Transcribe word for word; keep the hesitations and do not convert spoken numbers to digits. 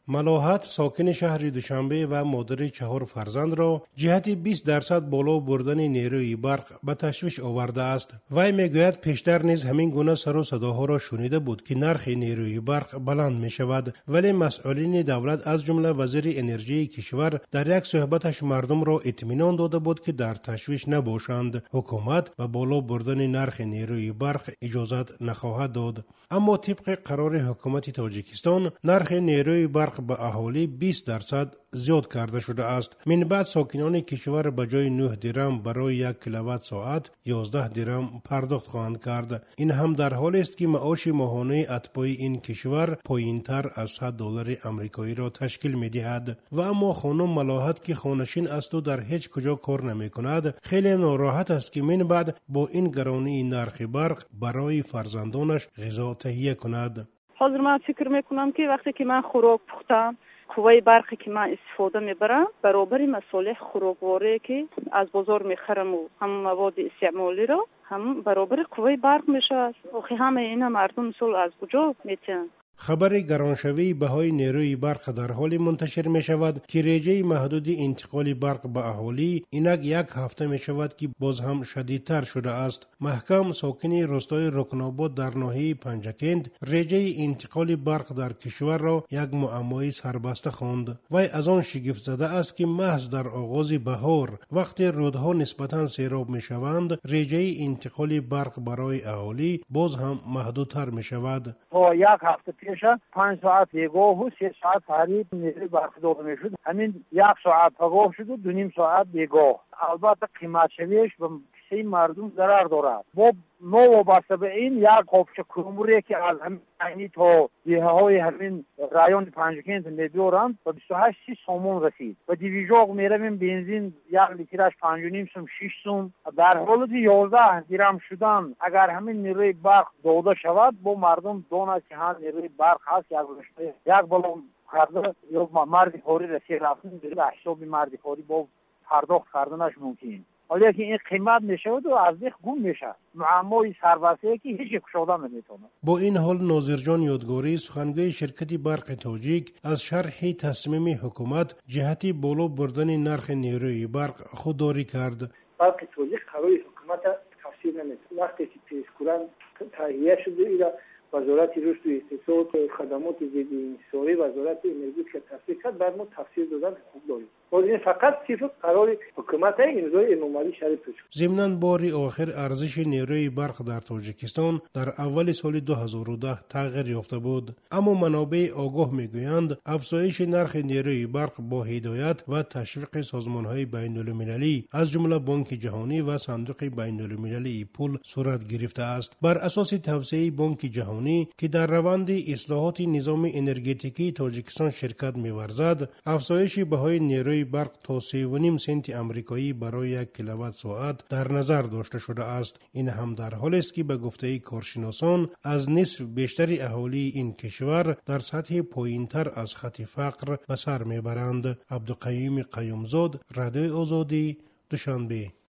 ملاحت ساکن شهر دوشنبه و مادر چهار فرزند را جهت بیست درصد بالا بردن نیروی برق به تشویش آورده است. وی میگوید پیشتر نیز همین گونه سر و صداها را شنیده بود که نرخ نیروی برق بلند می شود، ولی مسئولین دولت از جمله وزیر انرژی کشور در یک صحبتش مردم را اطمینان داده بود که در تشویش نباشند. حکومت به بالا بردن نرخ نیروی برق اجازت نخواهد داد. اما طبق قرار حکومت تاجیکستان نرخ نیروی برق به اهالی بیست درصد زیاد کرده شده است. من بعد ساکنان کشور به جای نه درم برای یک کیلووات ساعت یازده درم پرداخت خواهند کرد. این هم در حالی است که معاش ماهانه اتباع این کشور پایینتر از صد دلار آمریکایی را تشکیل می دهد. و اما خانم ملاحت که خانشین است و در هیچ کجا کار نمی کند خیلی ناراحت است که من بعد با این گرانی نرخ برق برای فرزندانش غذا تهیه کند. حاضر من فکر میکنم که وقتی که من خوراک پختم قوه برقی که من استفاده میبرم برابر مصالح خوراکواری که از بازار میخرم و هم مواد استعمالی را هم برابر قوه برق میشه. آخه همه اینا مردم مثل از کجا میتونن؟ خبر گرانشوی بهای نیروی برق در حال منتشر می شود که رژه محدود انتقال برق به اهالی اینک یک هفته می شود که باز هم شدیدتر شده است. محکم ساکن روستای رکناباد در ناحیه پنجکند رژه انتقال برق در کشور را یک معمای سربسته خواند. وی از آن شگفت زده است که محض در آغاز بهار وقتی رودها نسبتا سیراب می شوند رژه انتقال برق برای اهالی باز هم محدودتر می شود. یک هفته پنج ساعت بیگاه و سه ساعت تحریب نیروی برق داده می شد. همین یک ساعت پگاه شد و دو نیم ساعت بیگاه. البته قیمت شویش به کیسه مردم ضرر دارد. با نو وابسته به این یک قابچه کروموری که از همین تا دیه های همین رایون پنجکند میبیارند و بیست و هشت سی سومون رسید. و دیویژاق میرویم بنزین یک لیترش پنج و نیم سوم شش سوم. در حالت یازده درم شدن اگر همین نیروی برق داده شود با مردم داند که هم نیروی برق هست یک رشته یک بالون کرده یا مردی خوری رسید رفتن به حساب مردی خوری با پرداخت کردنش ممکن. حالا که این قیمت میشه و از دیخ گم میشه معمای سربسته که هیچ کشاده نمیتونه. با این حال ناظر جان یادگاری سخنگوی شرکت برق تاجیک از شرح تصمیم حکومت جهتی بالا بردن نرخ نیروی برق خودداری کرد. برق تاجیک قرار حکومت تفسیر نمیده. وقتی که پیشگویان تهیه شده ایرا وزارت رشد و اقتصاد خدمات ضد انحصاری وزارت انرژی که تفسیر کرد بر ما تفسیر دادن خوب داریم. باز این فقط صرف قرار حکومت امضای انومالی شرط شد. ضمناً باری آخر ارزش نیروی برق در تاجیکستان در اول سال دو هزار و ده تغییر یافته بود، اما منابع آگاه میگویند افزایش نرخ نیروی برق با هدایت و تشویق سازمان‌های بین‌المللی از جمله بانک جهانی و صندوق بین‌المللی پول صورت گرفته است. بر اساس توصیه بانک جهانی که در روند اصلاحات نظام انرژتیکی تاجیکستان شرکت می‌ورزد، افزایش بهای نیروی برق تا سه و نیم سنت آمریکایی برای یک کیلووات ساعت در نظر داشته شده است. این هم در حالی است که به گفته کارشناسان از نصف بیشتر اهالی این کشور در سطح پایینتر از خط فقر به سر میبرند. عبدالقیوم قیومزاد، رادیو آزادی، دوشنبه.